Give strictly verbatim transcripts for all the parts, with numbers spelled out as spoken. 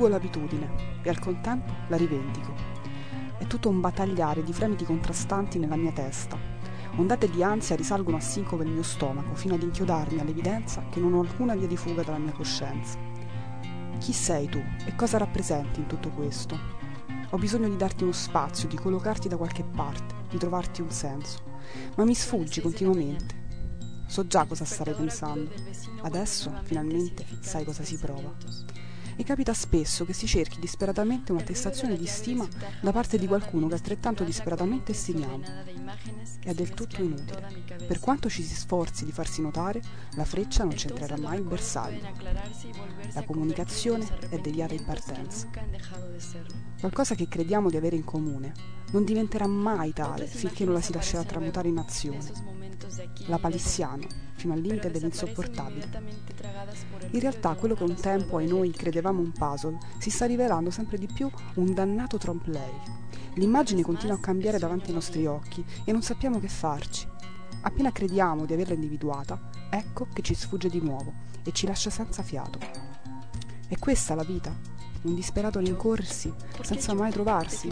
distruggo l'abitudine e al contempo la rivendico. È tutto un battagliare di fremiti contrastanti nella mia testa. Ondate di ansia risalgono a sincope il mio stomaco fino ad inchiodarmi all'evidenza che non ho alcuna via di fuga dalla mia coscienza. Chi sei tu e cosa rappresenti in tutto questo? Ho bisogno di darti uno spazio, di collocarti da qualche parte, di trovarti un senso, ma mi sfuggi continuamente. So già cosa starai pensando. Adesso, finalmente, sai cosa si prova. E capita spesso che si cerchi disperatamente un'attestazione di stima da parte di qualcuno che altrettanto disperatamente stimiamo. È del tutto inutile. Per quanto ci si sforzi di farsi notare, la freccia non centrerà mai il bersaglio. La comunicazione è deviata in partenza. Qualcosa che crediamo di avere in comune non diventerà mai tale finché non la si lascerà tramutare in azione. La palissiano, fino al limite dell'insopportabile. In realtà quello che un tempo ai noi credevamo un puzzle si sta rivelando sempre di più un dannato trompe-l'œil. L'immagine continua a cambiare davanti ai nostri occhi e non sappiamo che farci. Appena crediamo di averla individuata, ecco che ci sfugge di nuovo e ci lascia senza fiato. È questa la vita, un disperato rincorrersi senza mai trovarsi.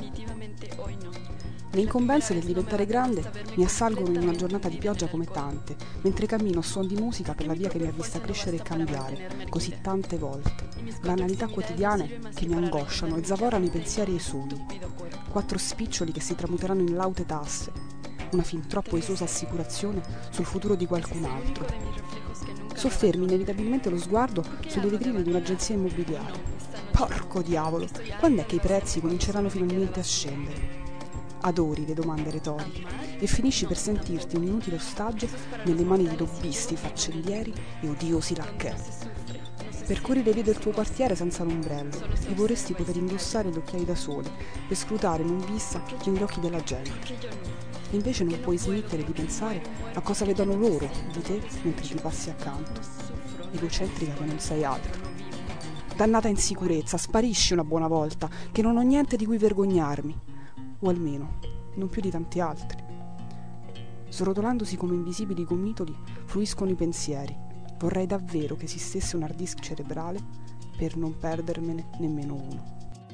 Le incombenze del diventare grande mi assalgono in una giornata di pioggia come tante, mentre cammino a suon di musica per la via che mi ha vista crescere e cambiare, così tante volte. Banalità quotidiane che mi angosciano e zavorano i pensieri e i sogni. Quattro spiccioli che si tramuteranno in laute tasse, una fin troppo esosa assicurazione sul futuro di qualcun altro. Soffermi inevitabilmente lo sguardo sulle vetrine di un'agenzia immobiliare. Porco diavolo, quando è che i prezzi cominceranno finalmente a scendere? Adori le domande retoriche e finisci per sentirti un inutile ostaggio nelle mani di lobbisti, faccendieri e odiosi lacchè. Percorri le vie del tuo quartiere senza l'ombrello e vorresti poter indossare gli occhiali da sole per scrutare non vista negli occhi della gente. E invece non puoi smettere di pensare a cosa vedono loro di te mentre ti passi accanto. Egocentrica che non sei altro. Dannata insicurezza, sparisci una buona volta, che non ho niente di cui vergognarmi. O almeno, non più di tanti altri. Srotolandosi come invisibili gomitoli, fluiscono i pensieri. Vorrei davvero che esistesse un hard disk cerebrale per non perdermene nemmeno uno.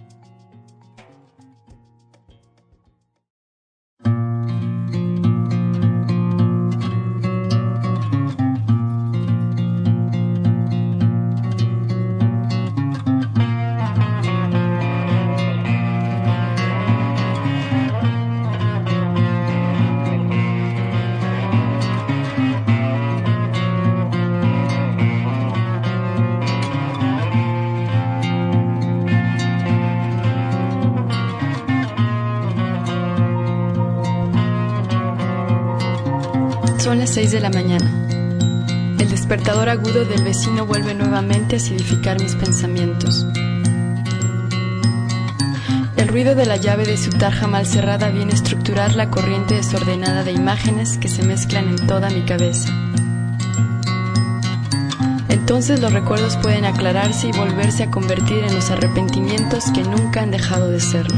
Son las seis de la mañana. El despertador agudo del vecino vuelve nuevamente a acidificar mis pensamientos. El ruido de la llave de su tarja mal cerrada viene a estructurar la corriente desordenada de imágenes que se mezclan en toda mi cabeza. Entonces los recuerdos pueden aclararse y volverse a convertir en los arrepentimientos que nunca han dejado de serlo.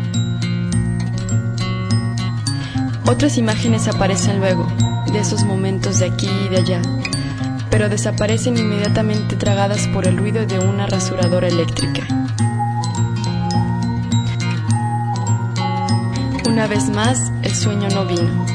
Otras imágenes aparecen luego, de esos momentos de aquí y de allá, pero desaparecen inmediatamente tragadas por el ruido de una rasuradora eléctrica. Una vez más, el sueño no vino.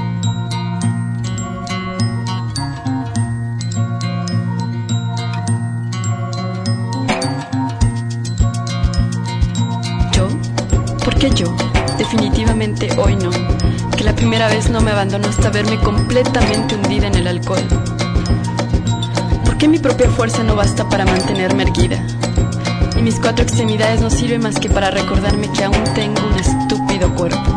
¿Yo? ¿Por qué yo? Definitivamente hoy no. Que la primera vez no me abandonó hasta verme completamente hundida en el alcohol. ¿Por qué mi propia fuerza no basta para mantenerme erguida? Y mis cuatro extremidades no sirven más que para recordarme que aún tengo un estúpido cuerpo.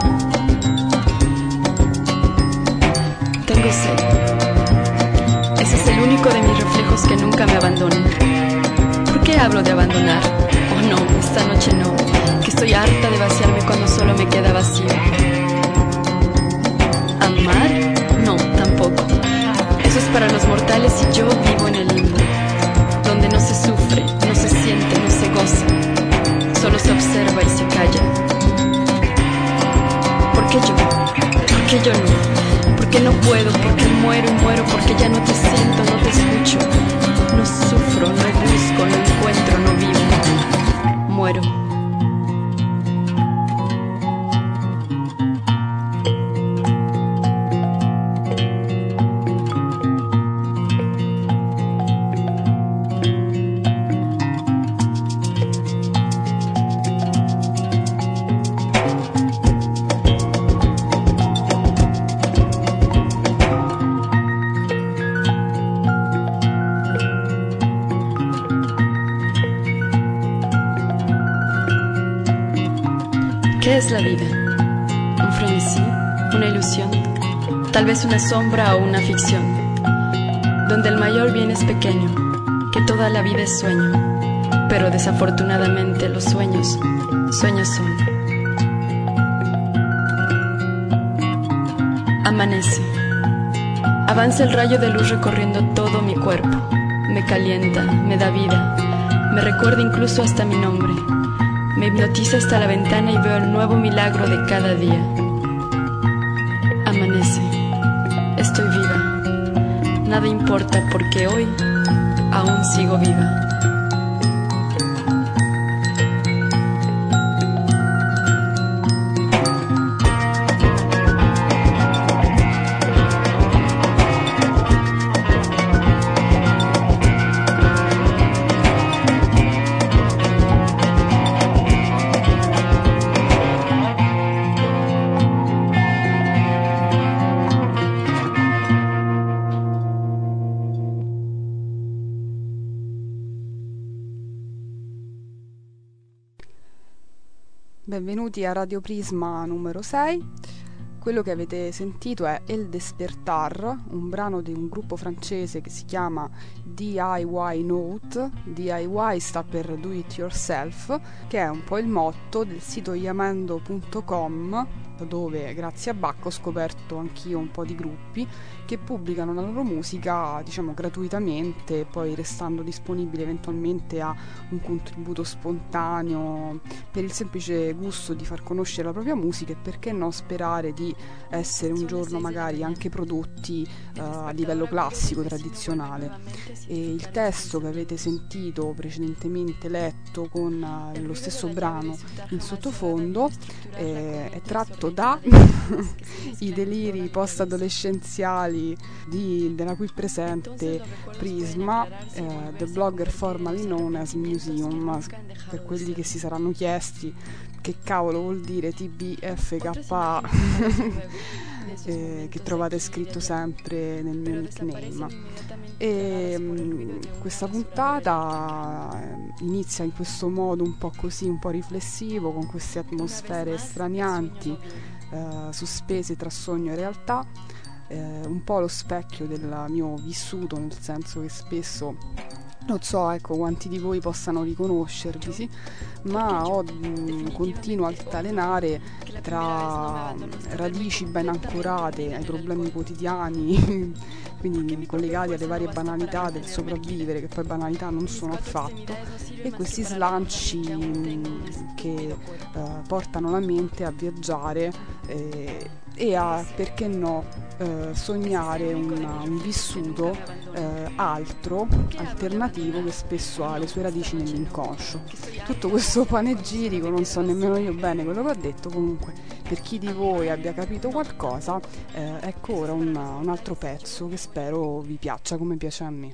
Tengo sed. Ese es el único de mis reflejos que nunca me abandonan. ¿Por qué hablo de abandonar? Oh no, esta noche no, que estoy harta de vaciarme cuando solo me queda vacío. ¿Amar? No, tampoco. Eso es para los mortales y yo vivo en el limbo, donde no se sufre, no se siente, no se goza, solo se observa y se calla. ¿Por qué yo? ¿Por qué yo no? ¿Por qué no puedo? ¿Por qué muero y muero? Porque ya no te siento, no te escucho. No sufro, no busco, no encuentro, no vivo. muero. ¿Qué es la vida? ¿Un frenesí? ¿Una ilusión? Tal vez una sombra o una ficción, donde el mayor bien es pequeño, que toda la vida es sueño, pero desafortunadamente los sueños, sueños son. Amanece. Avanza el rayo de luz recorriendo todo mi cuerpo, me calienta, me da vida, me recuerda incluso hasta mi nombre. Me hipnotiza hasta la ventana y veo el nuevo milagro de cada día. Amanece. Estoy viva. Nada importa porque hoy aún sigo viva. Benvenuti a Radio Prisma numero sei. Quello che avete sentito è El Despertar, un brano di un gruppo francese che si chiama D I Y Note. D I Y sta per Do It Yourself, che è un po' il motto del sito yamendo punto com, dove grazie a Bacco ho scoperto anch'io un po' di gruppi che pubblicano la loro musica, diciamo, gratuitamente, poi restando disponibili eventualmente a un contributo spontaneo per il semplice gusto di far conoscere la propria musica e perché no sperare di essere un giorno magari anche prodotti uh, a livello classico, tradizionale. E il testo che avete sentito precedentemente letto con uh, lo stesso brano in sottofondo eh, è tratto da i deliri post-adolescenziali di, della qui presente Prisma, eh, the blogger formerly known as Museum. Per quelli che si saranno chiesti che cavolo vuol dire T B F K A eh, che trovate scritto sempre nel mio nickname. E mh, questa puntata eh, inizia in questo modo un po' così, un po' riflessivo, con queste atmosfere stranianti, eh, sospese tra sogno e realtà, eh, un po' lo specchio del mio vissuto, nel senso che spesso non so, ecco, quanti di voi possano riconoscervi, sì? Ma ho, mh, continuo a altalenare tra radici ben ancorate ai problemi quotidiani, quindi collegati alle varie banalità del sopravvivere, che poi banalità non sono affatto, e questi slanci mh, che uh, portano la mente a viaggiare eh, e a, perché no, eh, sognare una, un vissuto eh, altro, alternativo, che spesso ha le sue radici nell'inconscio. Tutto questo panegirico, non so nemmeno io bene quello che ho detto, comunque per chi di voi abbia capito qualcosa, eh, ecco ora un, un altro pezzo che spero vi piaccia come piace a me.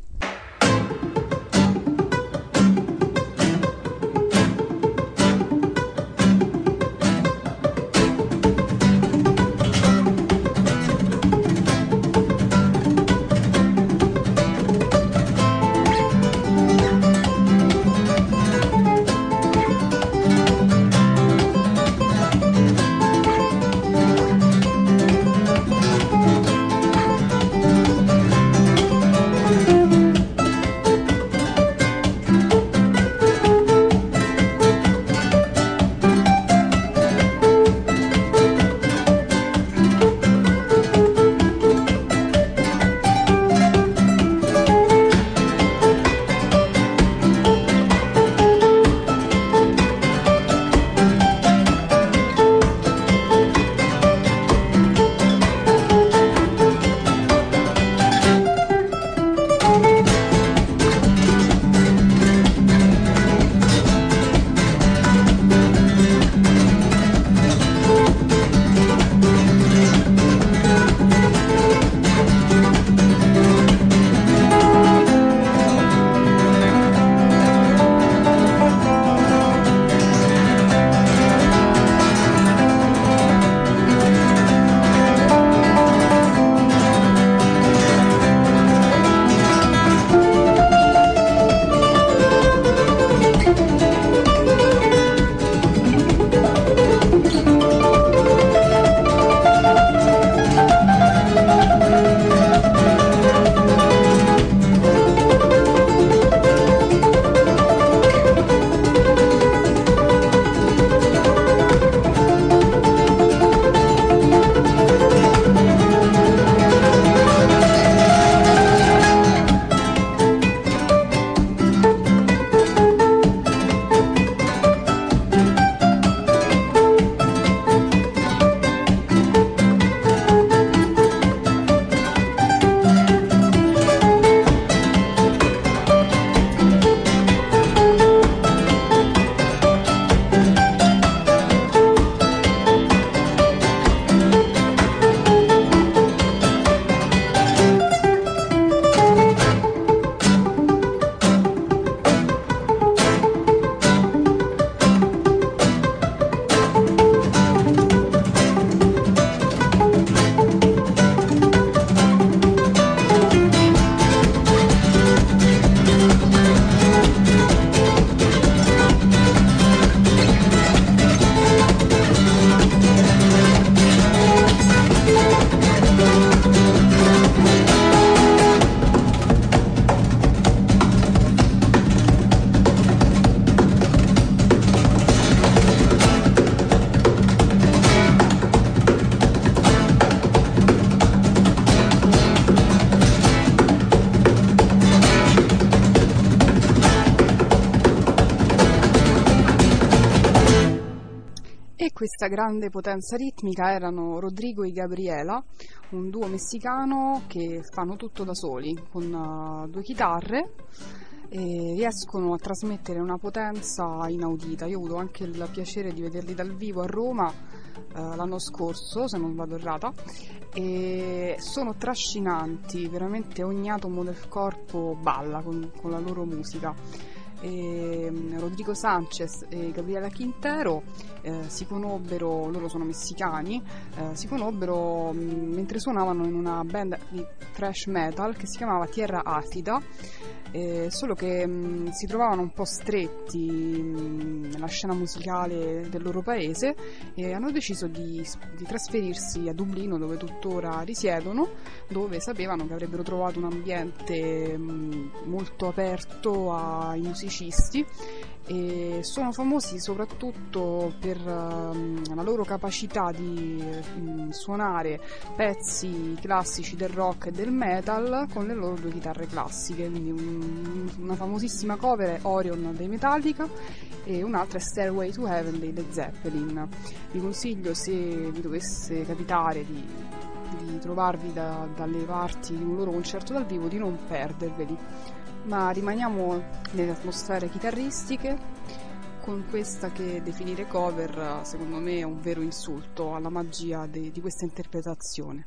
questa grande potenza ritmica erano Rodrigo e Gabriela, un duo messicano che fanno tutto da soli, con uh, due chitarre, e riescono a trasmettere una potenza inaudita. Io ho avuto anche il piacere di vederli dal vivo a Roma uh, l'anno scorso, se non vado errata, e sono trascinanti, veramente ogni atomo del corpo balla con, con la loro musica. E Rodrigo Sanchez e Gabriela Quintero eh, si conobbero, loro sono messicani, eh, si conobbero mh, mentre suonavano in una band di thrash metal che si chiamava Tierra Acida, eh, solo che mh, si trovavano un po' stretti mh, nella scena musicale del loro paese e hanno deciso di, di trasferirsi a Dublino, dove tuttora risiedono, dove sapevano che avrebbero trovato un ambiente mh, molto aperto ai musicisti, e sono famosi soprattutto per uh, la loro capacità di uh, suonare pezzi classici del rock e del metal con le loro due chitarre classiche. Quindi un, una famosissima cover è Orion dei Metallica e un'altra è Stairway to Heaven dei Led Zeppelin. Vi consiglio, se vi dovesse capitare di, di trovarvi da, dalle parti di un loro concerto dal vivo, di non perderveli. Ma rimaniamo nelle atmosfere chitarristiche con questa che definire cover secondo me è un vero insulto alla magia de, di questa interpretazione.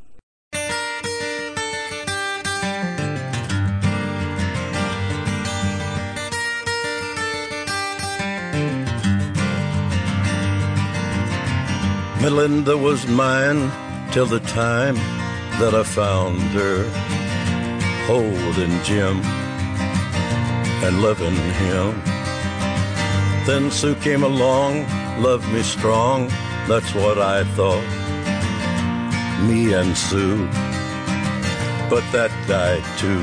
Melinda was mine till the time that I found her holding Jim and loving him. Then Sue came along, loved me strong, that's what I thought, me and Sue, but that died too.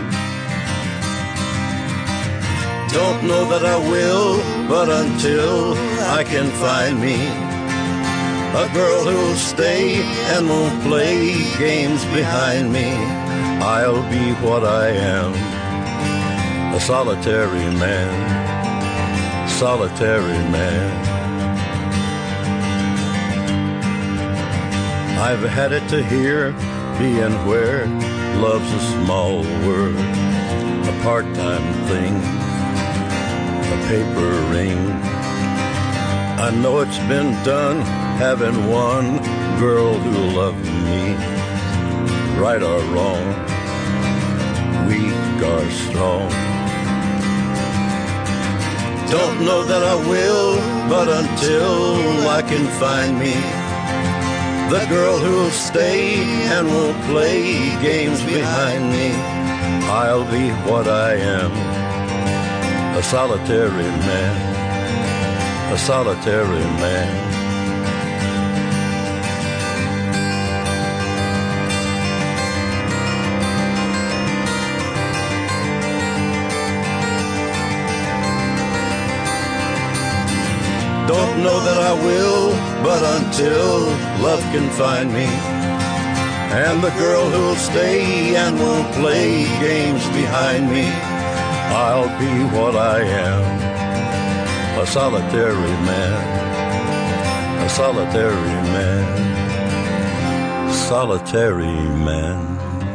Don't know that I will, but until I can find me a girl who'll stay and won't play games behind me, I'll be what I am, a solitary man, solitary man. I've had it to hear, being where love's a small word, a part-time thing, a paper ring. I know it's been done, having one girl who loved me, right or wrong, weak or strong. Don't know that I will, but until I can find me the girl who'll stay and won't play games behind me, I'll be what I am, a solitary man, a solitary man. Don't know that I will, but until love can find me, and the girl who'll stay and won't play games behind me, I'll be what I am, a solitary man, a solitary man, solitary man.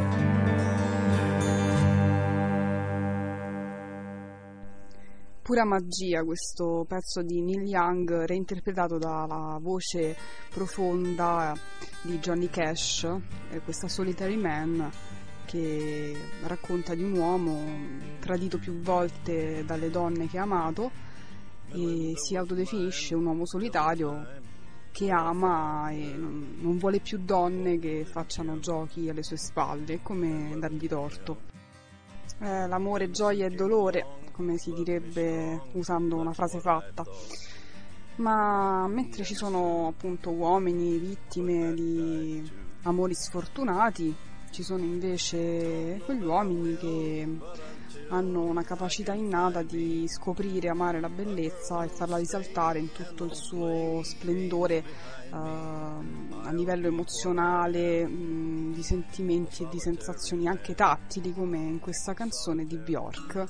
Pura magia questo pezzo di Neil Young, reinterpretato dalla voce profonda di Johnny Cash, questa Solitary Man che racconta di un uomo tradito più volte dalle donne che ha amato e si autodefinisce un uomo solitario che ama e non, non vuole più donne che facciano giochi alle sue spalle. Come dargli torto? Eh, l'amore, gioia e dolore, come si direbbe usando una frase fatta. Ma mentre ci sono appunto uomini vittime di amori sfortunati, ci sono invece quegli uomini che hanno una capacità innata di scoprire, amare la bellezza e farla risaltare in tutto il suo splendore, eh, a livello emozionale, mh, di sentimenti e di sensazioni anche tattili, come in questa canzone di Björk.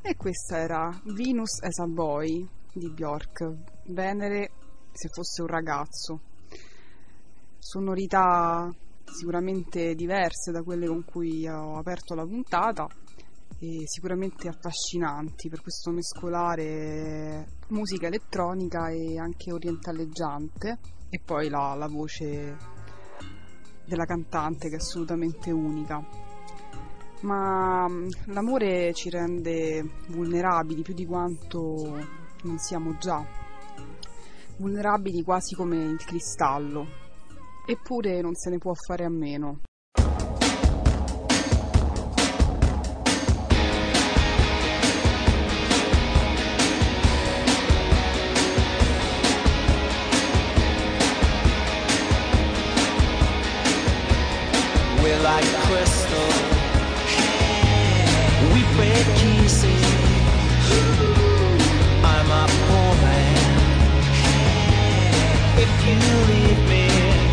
E questa era Venus as a Boy di Bjork, Venere se fosse un ragazzo. Sonorità sicuramente diverse da quelle con cui ho aperto la puntata e sicuramente affascinanti per questo mescolare musica elettronica e anche orientaleggiante, e poi la, la voce della cantante che è assolutamente unica. Ma l'amore ci rende vulnerabili più di quanto non siamo già, vulnerabili quasi come il cristallo, eppure non se ne può fare a meno. We're like crystal, we break pieces. I'm a poor man. If you leave me,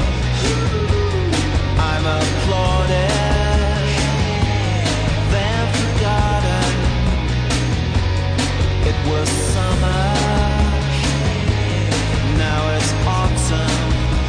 I'm applauded, then forgotten. It was summer, now it's autumn.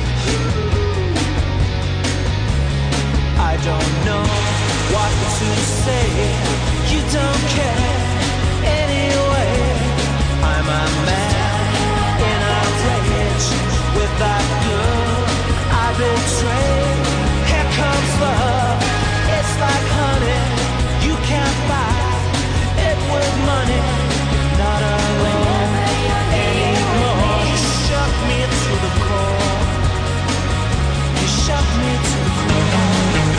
I don't know what to say, you don't care anyway. I'm a man in a rage with that girl I betrayed. Here comes love, it's like honey, you can't buy it with money. You're not alone anymore. You shook me to the core, you shook me to the core.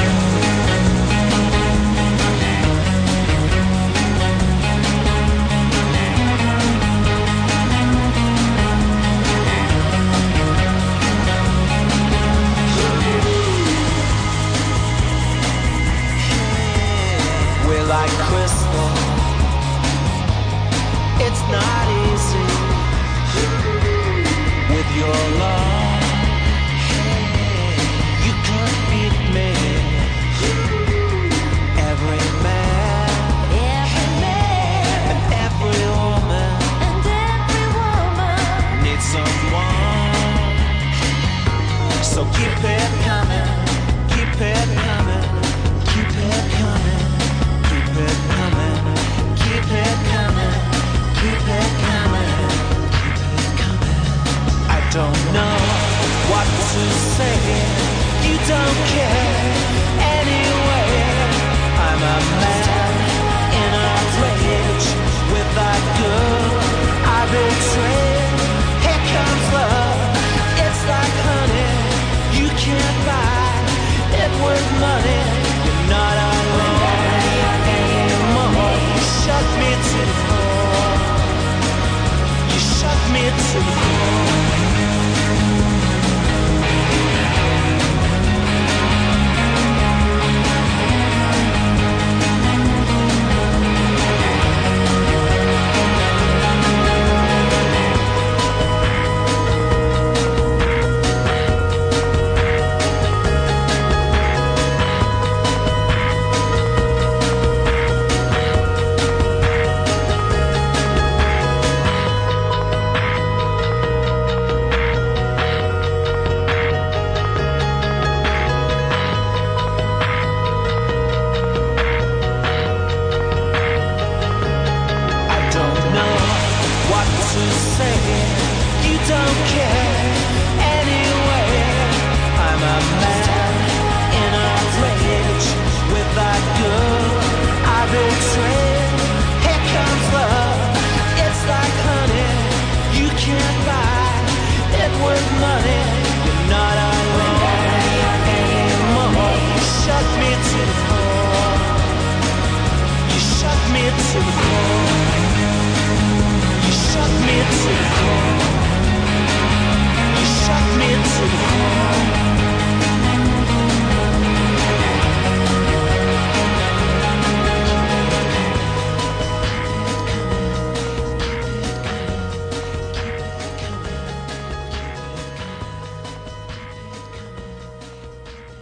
Like crystal, it's not easy with your love. You can't beat me. Every man, every man, and every woman, and every woman needs someone. So keep it coming, keep it coming, keep it coming. Keep it coming, keep it coming, keep it coming, keep it coming. I don't know what to say, you don't care anyway. I'm a man in a rage with that girl I betrayed. Here comes love, it's like honey, you can't buy it with money. You're not alone. You shut me to the core, you shut me to the core.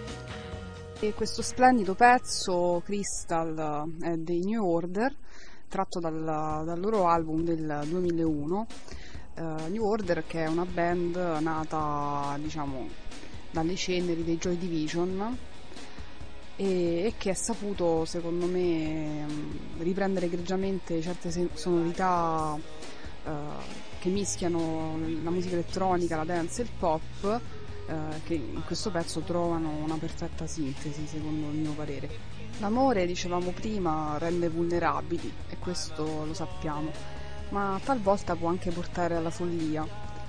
E questo splendido pezzo, Crystal, è dei New Order, tratto dal, dal loro album del duemilauno, uh, New Order, che è una band nata, diciamo, dalle ceneri dei Joy Division e, e che ha saputo, secondo me, riprendere egregiamente certe sonorità uh, che mischiano la musica elettronica, la dance e il pop, uh, che in questo pezzo trovano una perfetta sintesi, secondo il mio parere. L'amore, dicevamo prima, rende vulnerabili, e questo lo sappiamo, ma talvolta può anche portare alla follia.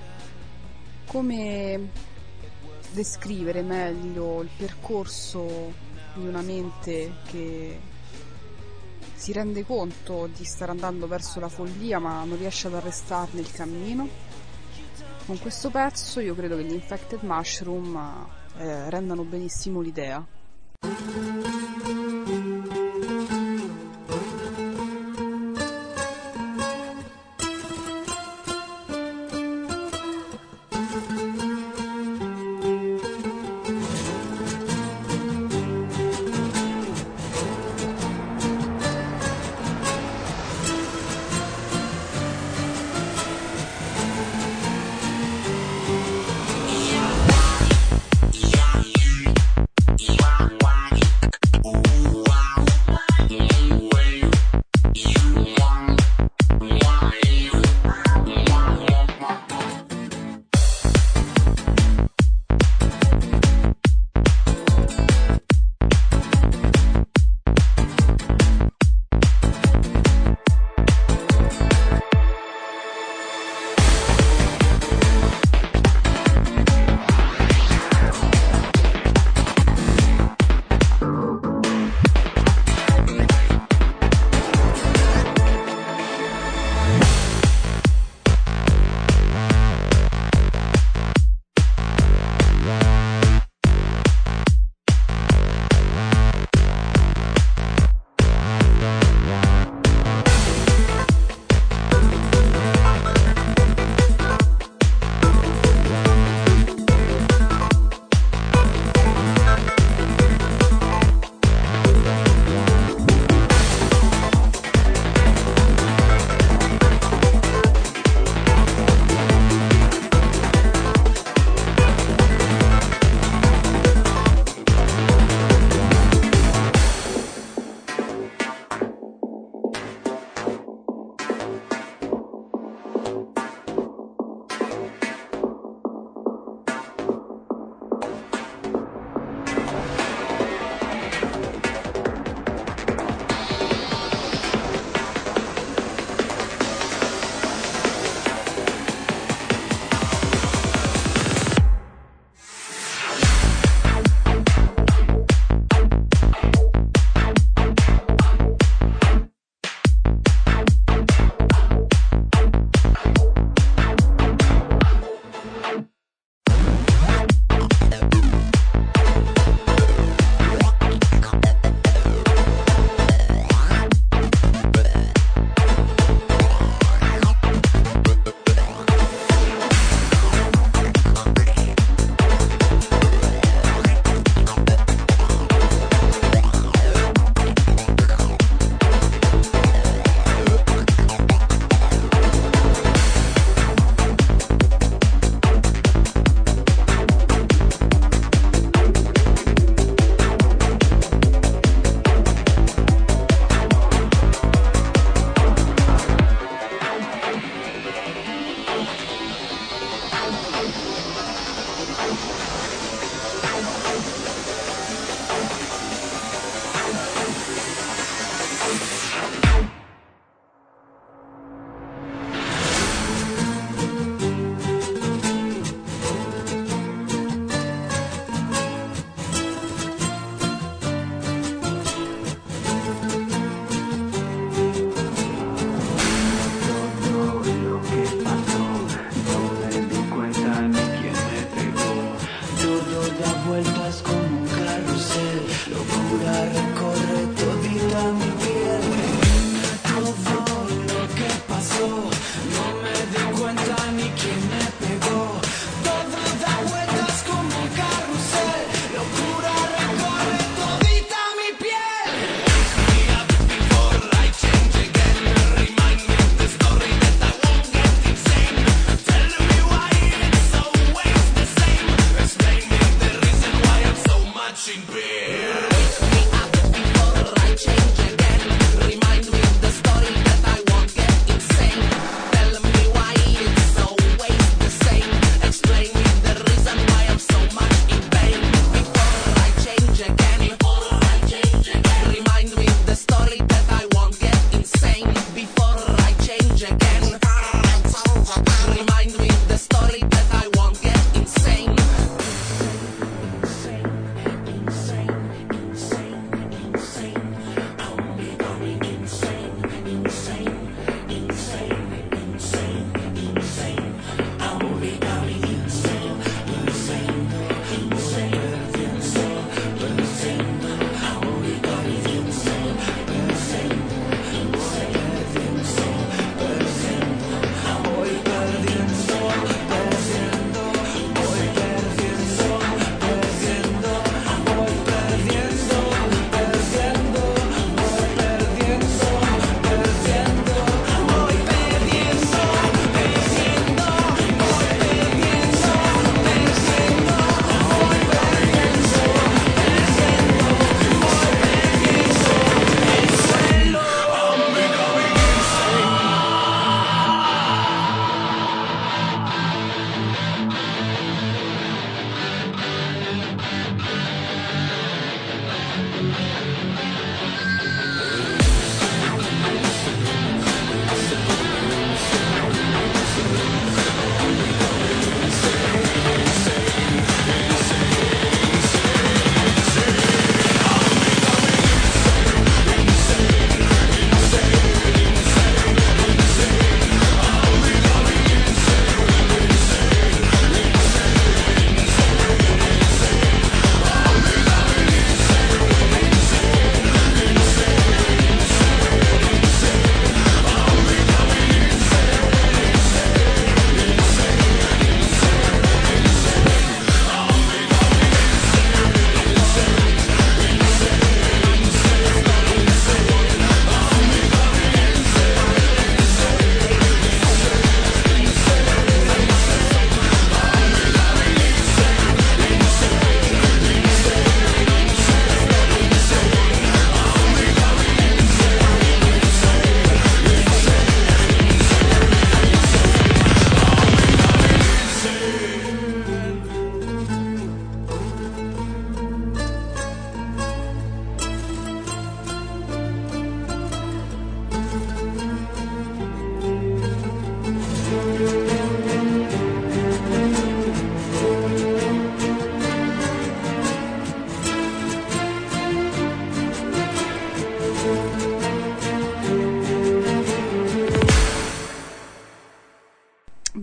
Come descrivere meglio il percorso di una mente che si rende conto di stare andando verso la follia ma non riesce ad arrestarne il cammino? Con questo pezzo io credo che gli Infected Mushroom eh, rendano benissimo l'idea.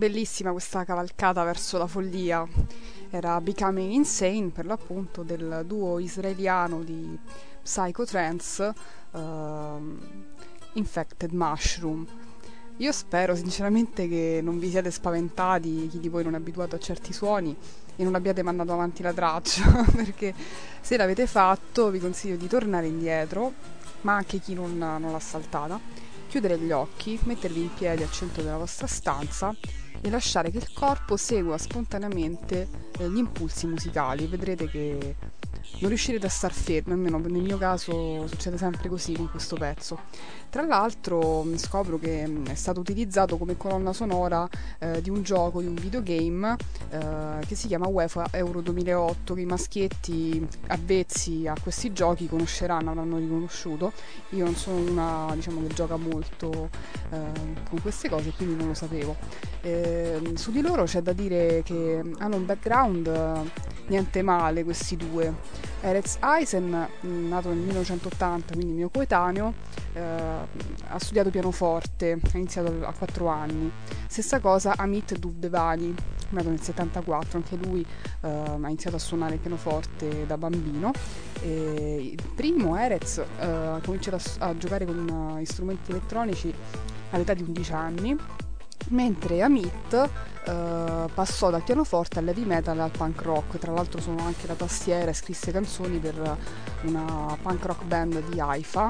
bellissima questa cavalcata verso la follia. Era Becoming Insane, per l'appunto, del duo israeliano di psychotrance uh, Infected Mushroom. Io spero sinceramente che non vi siete spaventati, chi di voi non è abituato a certi suoni, e non abbiate mandato avanti la traccia, perché se l'avete fatto vi consiglio di tornare indietro, ma anche chi non, non l'ha saltata, chiudere gli occhi, metterli in piedi al centro della vostra stanza e lasciare che il corpo segua spontaneamente eh, gli impulsi musicali. Vedrete che non riuscirete a star fermi, almeno nel mio caso succede sempre così con questo pezzo. Tra l'altro scopro che è stato utilizzato come colonna sonora eh, di un gioco, di un videogame eh, che si chiama UEFA Euro duemilaotto, che i maschietti avvezzi a questi giochi conosceranno, avranno riconosciuto. Io non sono una, diciamo, che gioca molto eh, con queste cose, quindi non lo sapevo. Eh, su di loro c'è da dire che hanno un background eh, niente male, questi due. Erez Eisen, nato nel millenovecentottanta, quindi mio coetaneo, eh, ha studiato pianoforte, ha iniziato a quattro anni. Stessa cosa Amit Duvdevani, nato nel settantaquattro, anche lui eh, ha iniziato a suonare il pianoforte da bambino. E il primo, Erez, eh, ha cominciato a, a giocare con uh, strumenti elettronici all'età di undici anni, mentre Amit Uh, passò dal pianoforte al heavy metal e al punk rock. Tra l'altro sono anche la tastiera e scrisse canzoni per una punk rock band di Haifa,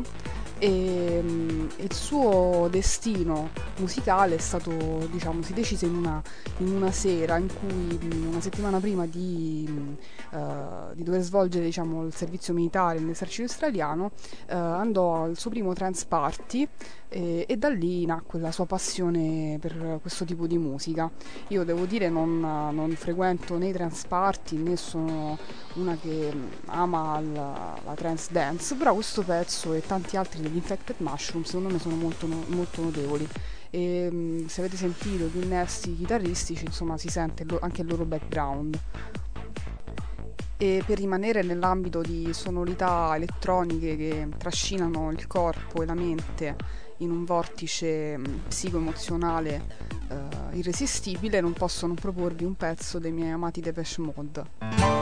e um, il suo destino musicale è stato, diciamo, si decise in una, in una sera in cui, una settimana prima di, uh, di dover svolgere, diciamo, il servizio militare nell'esercito israeliano, uh, andò al suo primo trance party e, e da lì nacque la sua passione per questo tipo di musica. Io devo dire non, non frequento né i trance party né sono una che ama la, la trance dance, però questo pezzo e tanti altri degli Infected Mushroom secondo me sono molto, molto notevoli, e mh, se avete sentito gli innesti chitarristici, insomma, si sente lo, anche il loro background. E per rimanere nell'ambito di sonorità elettroniche che trascinano il corpo e la mente in un vortice psicoemozionale eh, irresistibile, non posso non proporvi un pezzo dei miei amati Depeche Mode.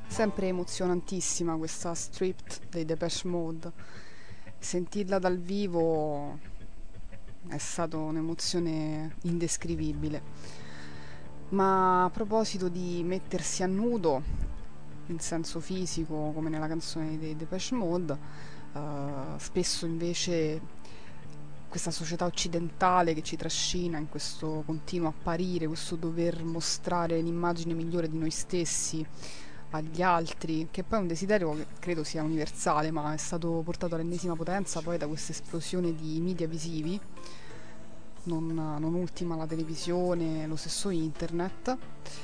Sempre emozionantissima questa Stripped dei Depeche Mode. Sentirla dal vivo è stata un'emozione indescrivibile. Ma a proposito di mettersi a nudo, in senso fisico, come nella canzone dei Depeche Mode, uh, spesso invece questa società occidentale che ci trascina in questo continuo apparire, questo dover mostrare l'immagine migliore di noi stessi agli altri, che poi è un desiderio che credo sia universale, ma è stato portato all'ennesima potenza poi da questa esplosione di media visivi, non, non ultima la televisione, lo stesso internet.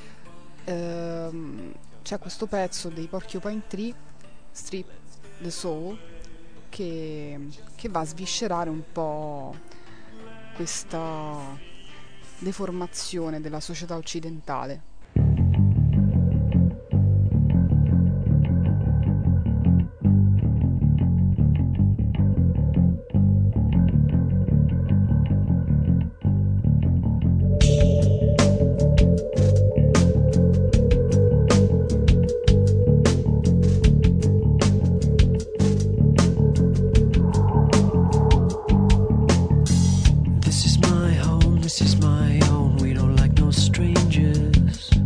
Ehm, c'è questo pezzo dei Porcupine Tree, Strip the Soul, che, che va a sviscerare un po' questa deformazione della società occidentale. This is my home, this is my own. We don't like no strangers.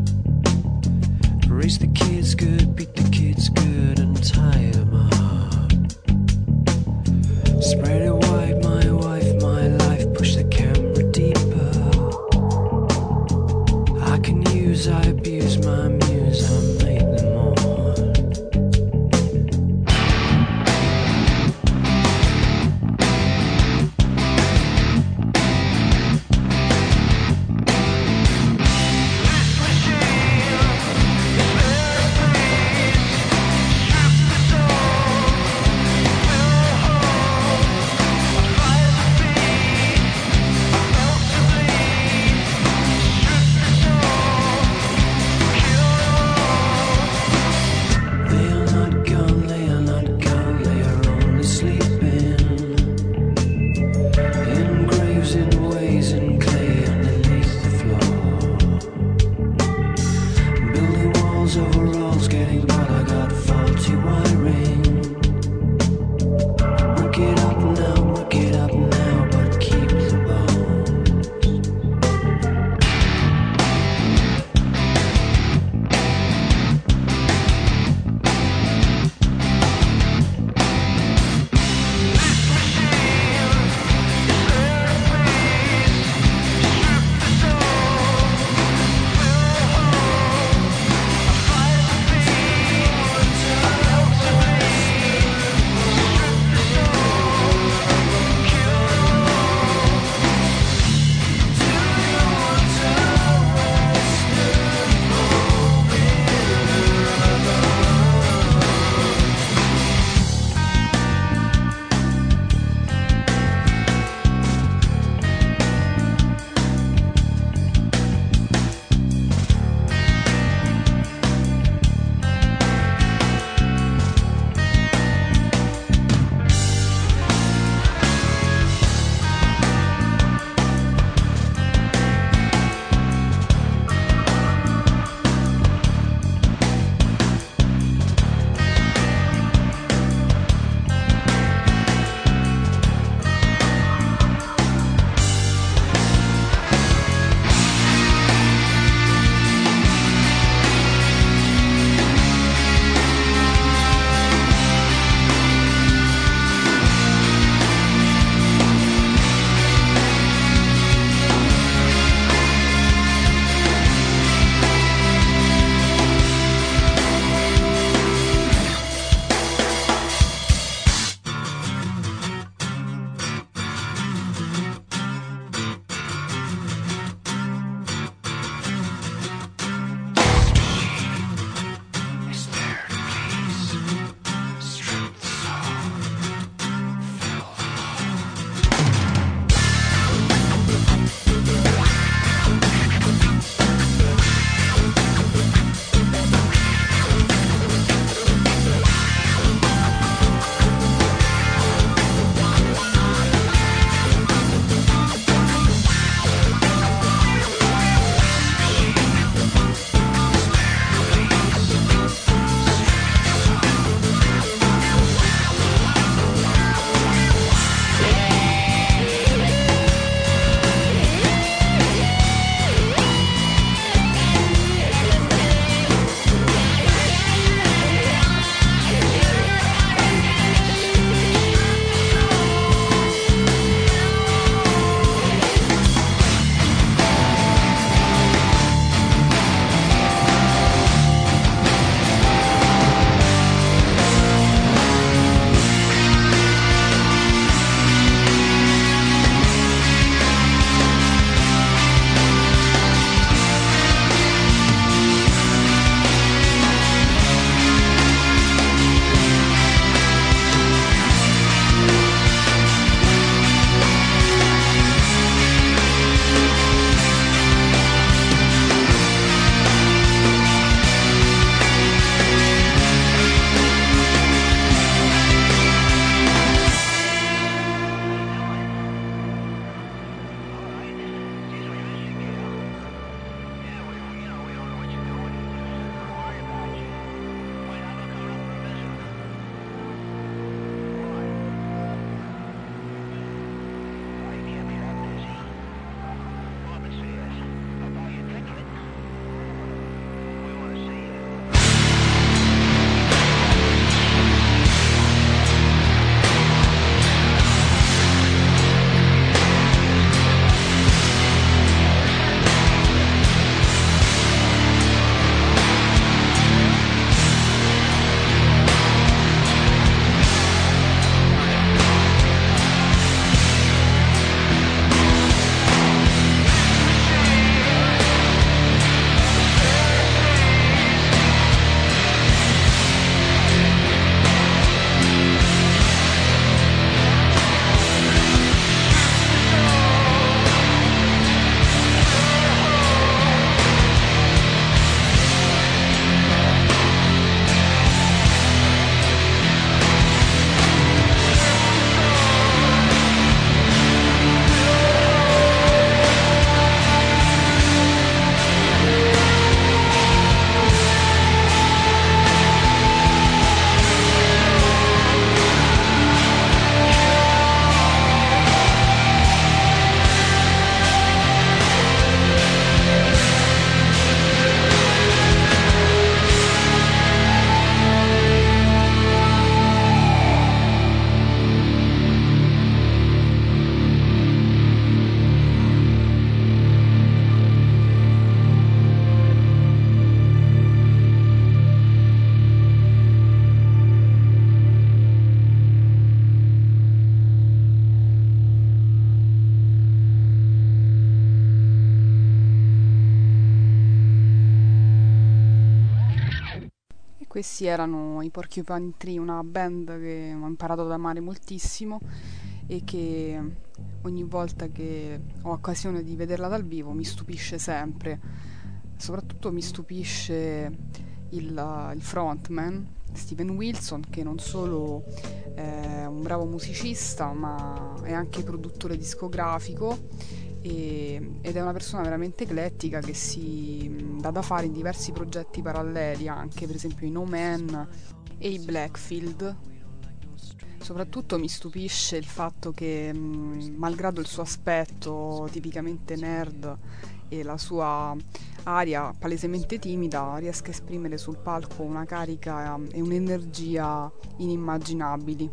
Questi erano i Porcupine Tree, una band che ho imparato ad amare moltissimo e che ogni volta che ho occasione di vederla dal vivo mi stupisce sempre. Soprattutto mi stupisce il, il frontman, Steven Wilson, che non solo è un bravo musicista ma è anche produttore discografico e, ed è una persona veramente eclettica che si dà da fare in diversi progetti paralleli, anche per esempio i No Man e i Blackfield. Soprattutto mi stupisce il fatto che, mh, malgrado il suo aspetto tipicamente nerd e la sua aria palesemente timida, riesca a esprimere sul palco una carica e un'energia inimmaginabili.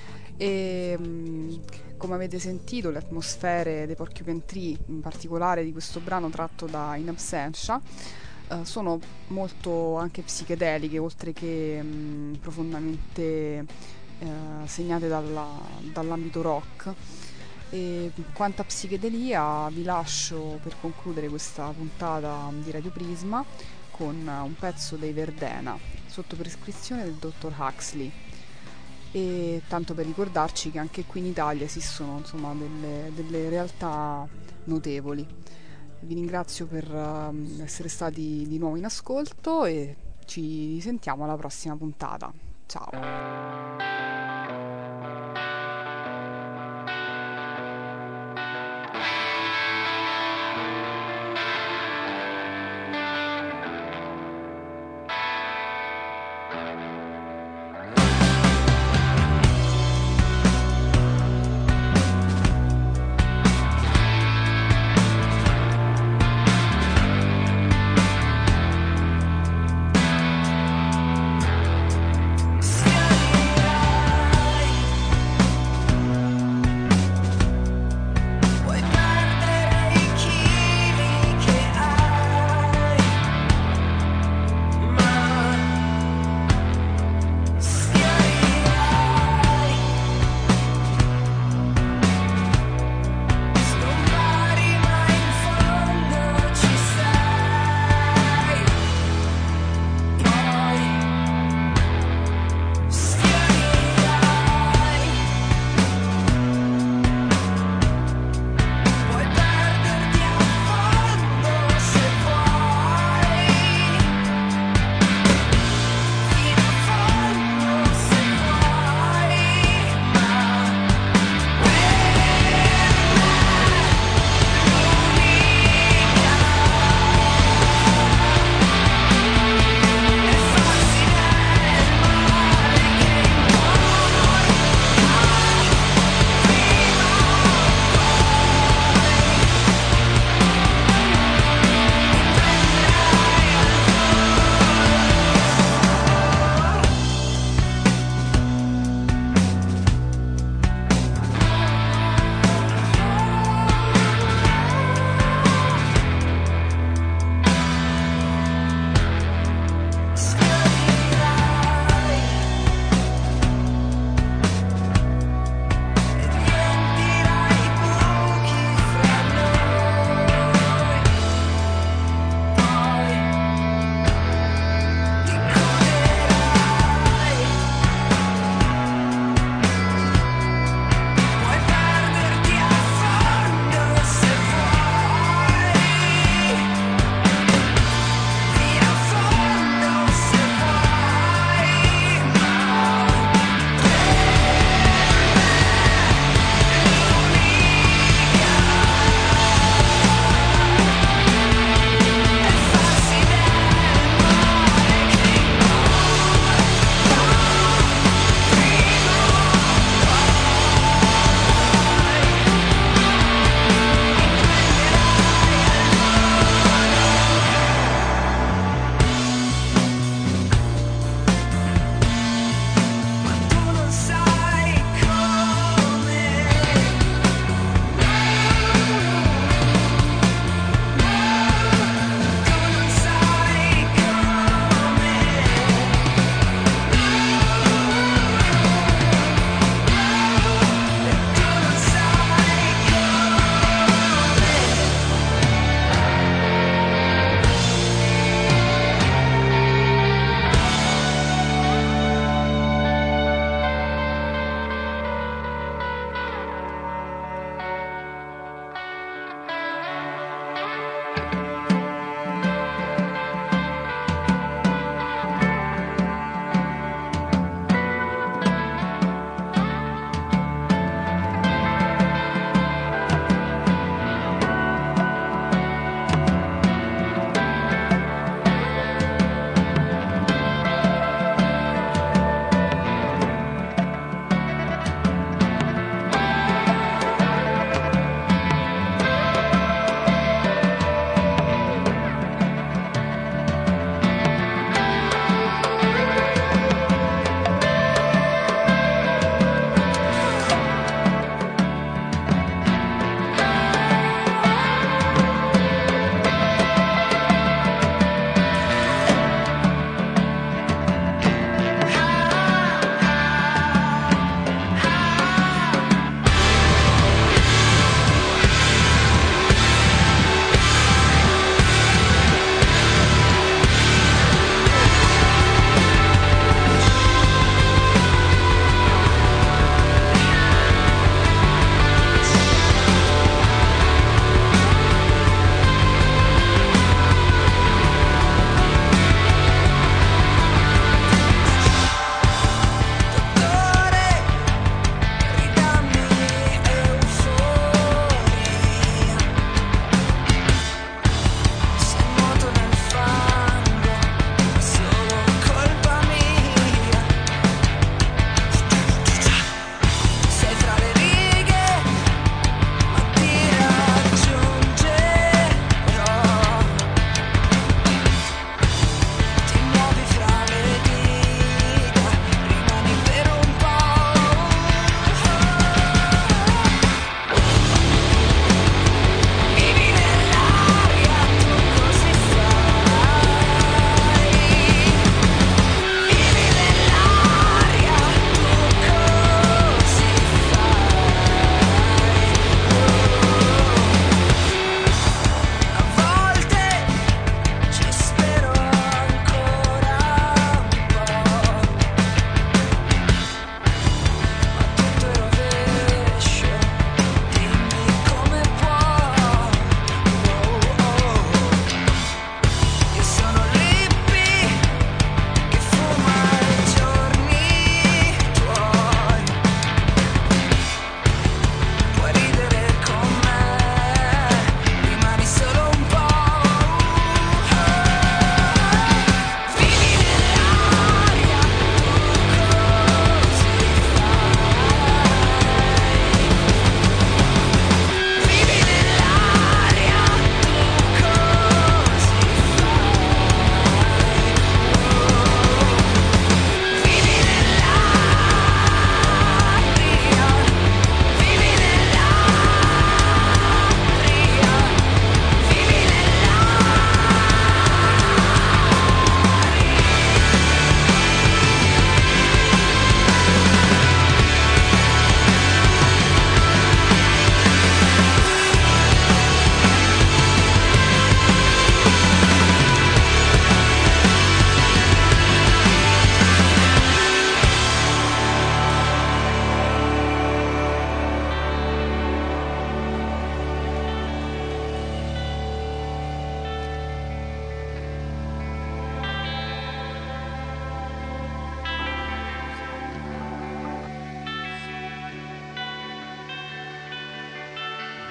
E mh, come avete sentito, le atmosfere dei Porcupine Tree, in particolare di questo brano tratto da In Absentia, eh, sono molto anche psichedeliche, oltre che mh, profondamente eh, segnate dalla, dall'ambito rock. E quanto a psichedelia vi lascio per concludere questa puntata di Radio Prisma con un pezzo dei Verdena sotto prescrizione del dottor Huxley, e tanto per ricordarci che anche qui in Italia esistono, insomma, delle, delle realtà notevoli. Vi ringrazio per uh, essere stati di nuovo in ascolto e ci sentiamo alla prossima puntata. Ciao! Sky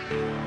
Thank